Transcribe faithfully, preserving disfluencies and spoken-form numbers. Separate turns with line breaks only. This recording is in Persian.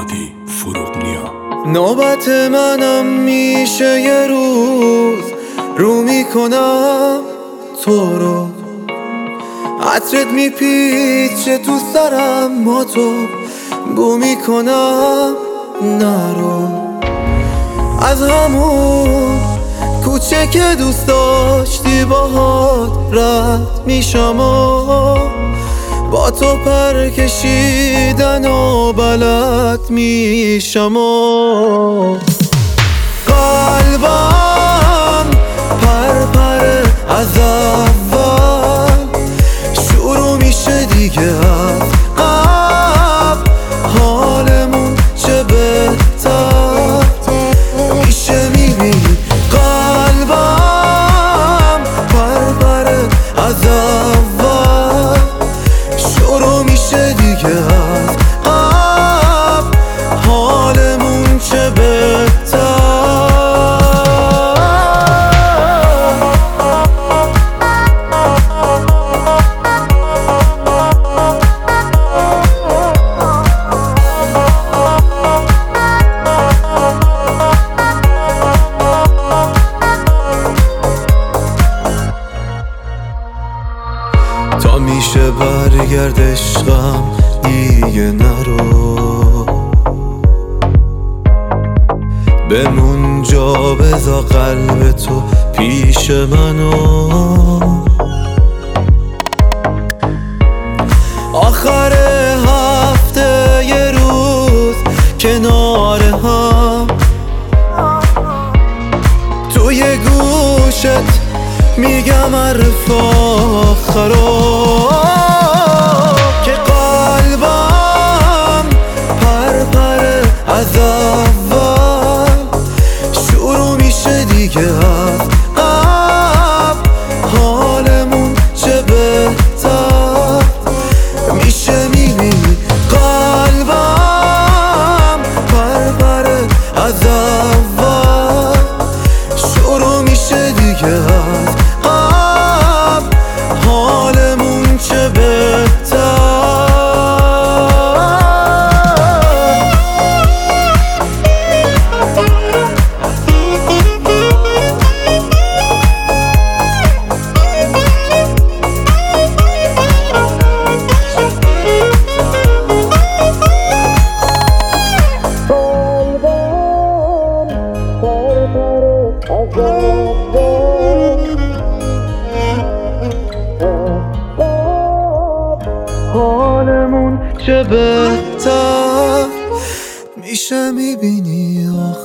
هادی فروغنیا.
نوبت منم میشه یه روز رو میکنم تو رو، عطرت میپیچه تو سرم، ما تو بو میکنم نرو. از همون کوچه که دوست داشتی باهات رد میشم و با تو پر کشیدن و بلد میشم و قلبم پر پر از اول شروع میشه دیگه، از قبل حالمون چه بهتر میشه میبینی. قلبم پر پر از اول شروع میشه دیگه، از قبل حالمون چه بهتر. تا میشه برگرد عشقم دیگه نرو، بمون جا بذار قلب تو پیش منو. آخر هفته یه روز کنار هم توی گوشت میگم حرف آخرو که قلبم پر پر از اول شروع میشه دیگه، از قبل حالمون چه بهتر میشه میبینی. قلبم پر پر از اول شروع میشه دیگه، از قبل حالمون چه بهتر. حالمون چه بهتر میشه میبینی.